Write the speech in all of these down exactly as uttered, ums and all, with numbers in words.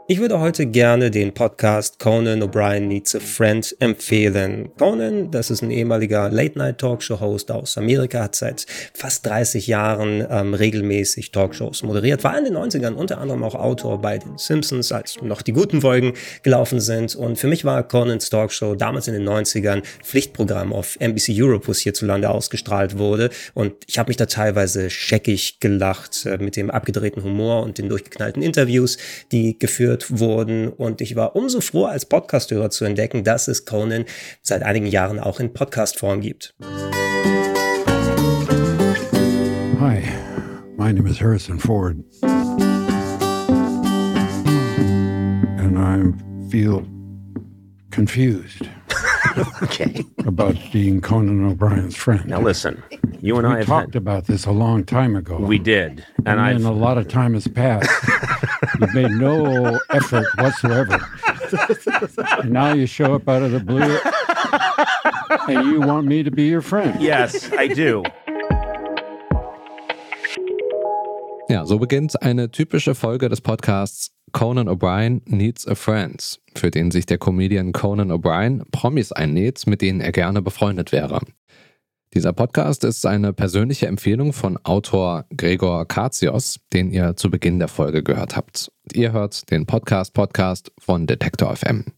Ich würde heute gerne den Podcast Conan O'Brien Needs a Friend empfehlen. Conan, das ist ein ehemaliger Late-Night-Talkshow-Host aus Amerika, hat seit fast dreißig Jahren ähm, regelmäßig Talkshows moderiert, war in den neunzigern unter anderem auch Autor bei den Simpsons, als noch die guten Folgen gelaufen sind. Und für mich war Conans Talkshow damals in den neunzigern Pflichtprogramm auf N B C Europe, wo es hierzulande ausgestrahlt wurde. Und ich habe mich da teilweise scheckig gelacht äh, mit dem abgedrehten Humor und den durchgeknallten Interviews, die geführt wurden, und ich war umso froher, als Podcasthörer zu entdecken, dass es Conan seit einigen Jahren auch in Podcast-Form gibt. Hi, my name is Harrison Ford. And I feel confused. Okay. About being Conan O'Brien's friend. Now listen, you and we I have talked had... about this a long time ago. We did, and, and then a lot of time has passed. You've made no effort whatsoever. And now you show up out of the blue, and you want me to be your friend. Yes, I do. Ja, so beginnt eine typische Folge des Podcasts Conan O'Brien Needs a Friend, für den sich der Comedian Conan O'Brien Promis einnäht, mit denen er gerne befreundet wäre. Dieser Podcast ist eine persönliche Empfehlung von Autor Gregor Katsios, den ihr zu Beginn der Folge gehört habt. Ihr hört den Podcast-Podcast von Detektor F M.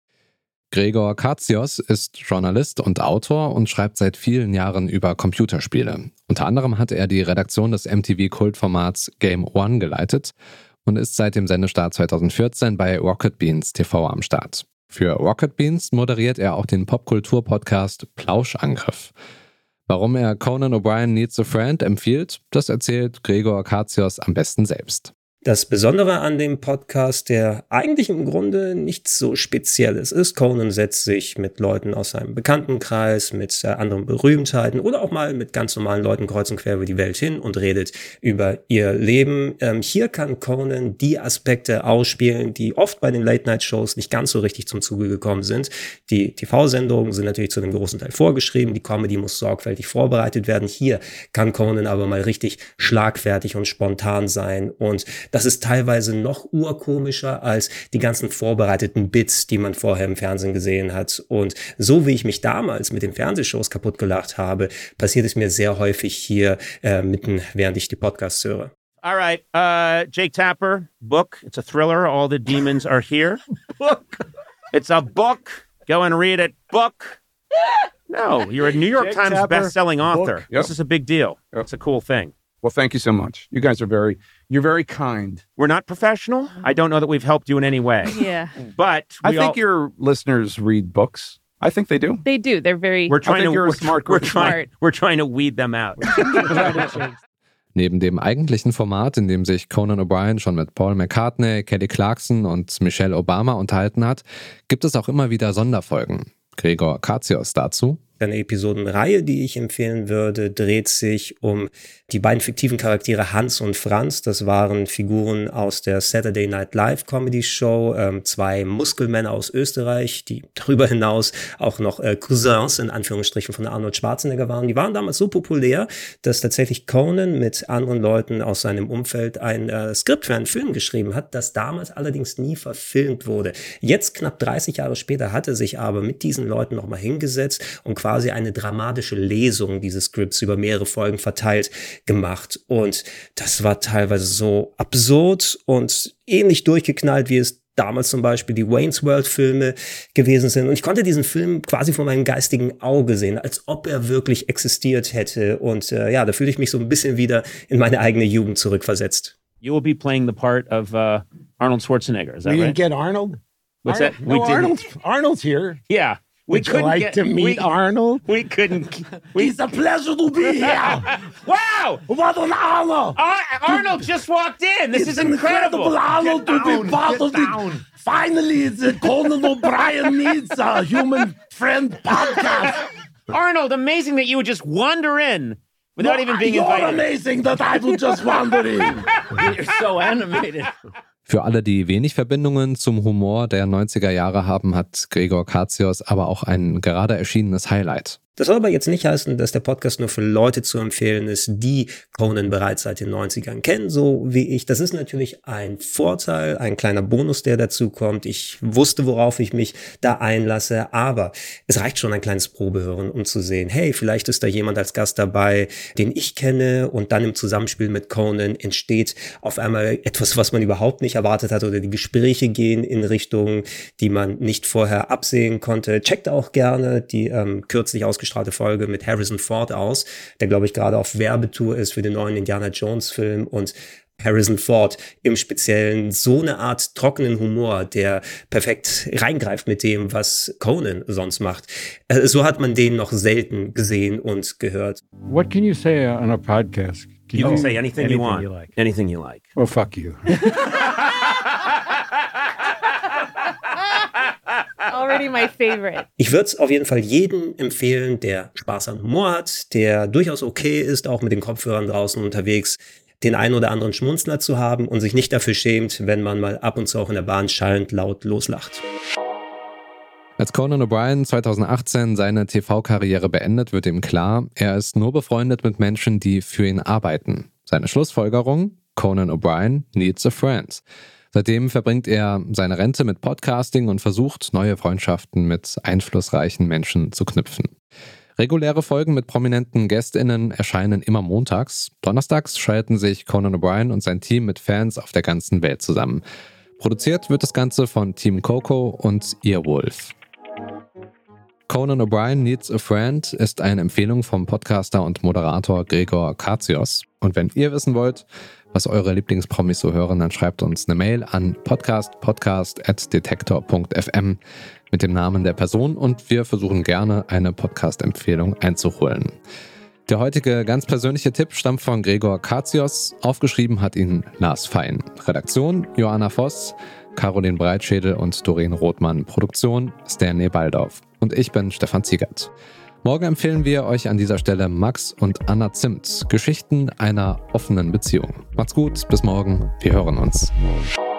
Gregor Katsios ist Journalist und Autor und schreibt seit vielen Jahren über Computerspiele. Unter anderem hat er die Redaktion des M T V-Kultformats Game One geleitet und ist seit dem Sendestart zweitausendvierzehn bei Rocket Beans T V am Start. Für Rocket Beans moderiert er auch den Popkultur-Podcast Plauschangriff. Warum er Conan O'Brien Needs a Friend empfiehlt, das erzählt Gregor Katsios am besten selbst. Das Besondere an dem Podcast, der eigentlich im Grunde nichts so Spezielles ist, Conan setzt sich mit Leuten aus seinem Bekanntenkreis, mit äh, anderen Berühmtheiten oder auch mal mit ganz normalen Leuten kreuz und quer über die Welt hin und redet über ihr Leben. Ähm, hier kann Conan die Aspekte ausspielen, die oft bei den Late-Night-Shows nicht ganz so richtig zum Zuge gekommen sind. Die T V-Sendungen sind natürlich zu einem großen Teil vorgeschrieben, die Comedy muss sorgfältig vorbereitet werden. Hier kann Conan aber mal richtig schlagfertig und spontan sein, und das ist teilweise noch urkomischer als die ganzen vorbereiteten Bits, die man vorher im Fernsehen gesehen hat. Und so wie ich mich damals mit den Fernsehshows kaputt gelacht habe, passiert es mir sehr häufig hier äh, mitten, während ich die Podcasts höre. All right, uh, Jake Tapper, book. It's a thriller. All the demons are here. Book. It's a book. Go and read it. Book. No, you're a New York Jake Times Tapper, best-selling author. book. Yep. This is a big deal. Yep. It's a cool thing. Well, thank you so much. You guys are very, you're very kind. We're not professional. I don't know that we've helped you in any way. Yeah. But I we think all, your listeners read books. I think they do. They do. They're very we're trying I think to you're a we're, smart we're group. trying Smart. we're trying to weed them out. Neben dem eigentlichen Format, in dem sich Conan O'Brien schon mit Paul McCartney, Kelly Clarkson und Michelle Obama unterhalten hat, gibt es auch immer wieder Sonderfolgen. Gregor Katsios dazu. Eine Episodenreihe, die ich empfehlen würde, dreht sich um die beiden fiktiven Charaktere Hans und Franz. Das waren Figuren aus der Saturday Night Live Comedy Show, ähm, zwei Muskelmänner aus Österreich, die darüber hinaus auch noch äh, Cousins in Anführungsstrichen von Arnold Schwarzenegger waren. Die waren damals so populär, dass tatsächlich Conan mit anderen Leuten aus seinem Umfeld ein äh, Skript für einen Film geschrieben hat, das damals allerdings nie verfilmt wurde. Jetzt, knapp dreißig Jahre später, hat er sich aber mit diesen Leuten nochmal hingesetzt und quasi eine dramatische Lesung dieses Skripts über mehrere Folgen verteilt gemacht. Und das war teilweise so absurd und ähnlich durchgeknallt, wie es damals zum Beispiel die Wayne's World Filme gewesen sind. Und ich konnte diesen Film quasi vor meinem geistigen Auge sehen, als ob er wirklich existiert hätte. Und äh, ja, da fühle ich mich so ein bisschen wieder in meine eigene Jugend zurückversetzt. You will be playing the part of uh, Arnold Schwarzenegger. Is that We right? didn't get Arnold? What's Arnold? that? We No, didn't. Arnold's, Arnold's here. Yeah. We Would you couldn't like get, to meet we, Arnold? We couldn't. We, It's a pleasure to be here. wow! What an honor. Ar- Arnold just walked in. This It's is incredible. incredible honor Get to down, be part get of down. it. Finally, it's a Conan O'Brien Needs a Human Friend podcast. Arnold, amazing that you would just wander in without No, even being you're invited. amazing that I would just wander in. You're so animated. Für alle, die wenig Verbindungen zum Humor der neunziger Jahre haben, hat Gregor Katsios aber auch ein gerade erschienenes Highlight. Das soll aber jetzt nicht heißen, dass der Podcast nur für Leute zu empfehlen ist, die Conan bereits seit den neunzigern kennen, so wie ich. Das ist natürlich ein Vorteil, ein kleiner Bonus, der dazu kommt. Ich wusste, worauf ich mich da einlasse, aber es reicht schon ein kleines Probehören, um zu sehen, hey, vielleicht ist da jemand als Gast dabei, den ich kenne, und dann im Zusammenspiel mit Conan entsteht auf einmal etwas, was man überhaupt nicht erwartet hat, oder die Gespräche gehen in Richtungen, die man nicht vorher absehen konnte. Checkt auch gerne die ähm, kürzlich ausgestrahlte Folge mit Harrison Ford aus, der, glaube ich, gerade auf Werbetour ist für den neuen Indiana Jones Film, und Harrison Ford im Speziellen so eine Art trockenen Humor, der perfekt reingreift mit dem, was Conan sonst macht. Äh, so hat man den noch selten gesehen und gehört. What can you say on a podcast? Can You can say anything, anything you want. you like. Anything you like. Well, fuck you. Already my favorite. Ich würde es auf jeden Fall jedem empfehlen, der Spaß an Humor hat, der durchaus okay ist, auch mit den Kopfhörern draußen unterwegs, den einen oder anderen Schmunzler zu haben und sich nicht dafür schämt, wenn man mal ab und zu auch in der Bahn schallend laut loslacht. Als Conan O'Brien zweitausendachtzehn seine T V-Karriere beendet, wird ihm klar, er ist nur befreundet mit Menschen, die für ihn arbeiten. Seine Schlussfolgerung? Conan O'Brien needs a friend. Seitdem verbringt er seine Rente mit Podcasting und versucht, neue Freundschaften mit einflussreichen Menschen zu knüpfen. Reguläre Folgen mit prominenten GästInnen erscheinen immer montags. Donnerstags schalten sich Conan O'Brien und sein Team mit Fans auf der ganzen Welt zusammen. Produziert wird das Ganze von Team Coco und Earwolf. Conan O'Brien Needs a Friend ist eine Empfehlung vom Podcaster und Moderator Gregor Katsios. Und wenn ihr wissen wollt, was eure Lieblingspromis so hören, dann schreibt uns eine Mail an podcastpodcast at detektor punkt f m mit dem Namen der Person, und wir versuchen gerne, eine Podcast-Empfehlung einzuholen. Der heutige ganz persönliche Tipp stammt von Gregor Katsios. Aufgeschrieben hat ihn Lars Fein. Redaktion Joanna Voss, Caroline Breitschädel und Doreen Rothmann. Produktion Stanley Baldauf. Und ich bin Stefan Ziegert. Morgen empfehlen wir euch an dieser Stelle Max und Anna Zimt. Geschichten einer offenen Beziehung. Macht's gut, bis morgen. Wir hören uns.